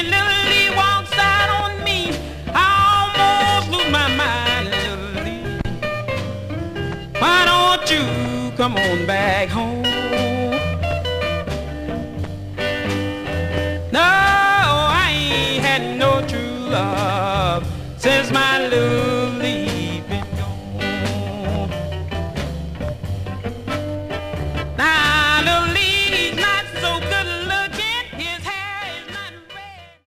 when Little Lee walks out on me, I almost lose my mind. Little Lee, why don't you come on back home?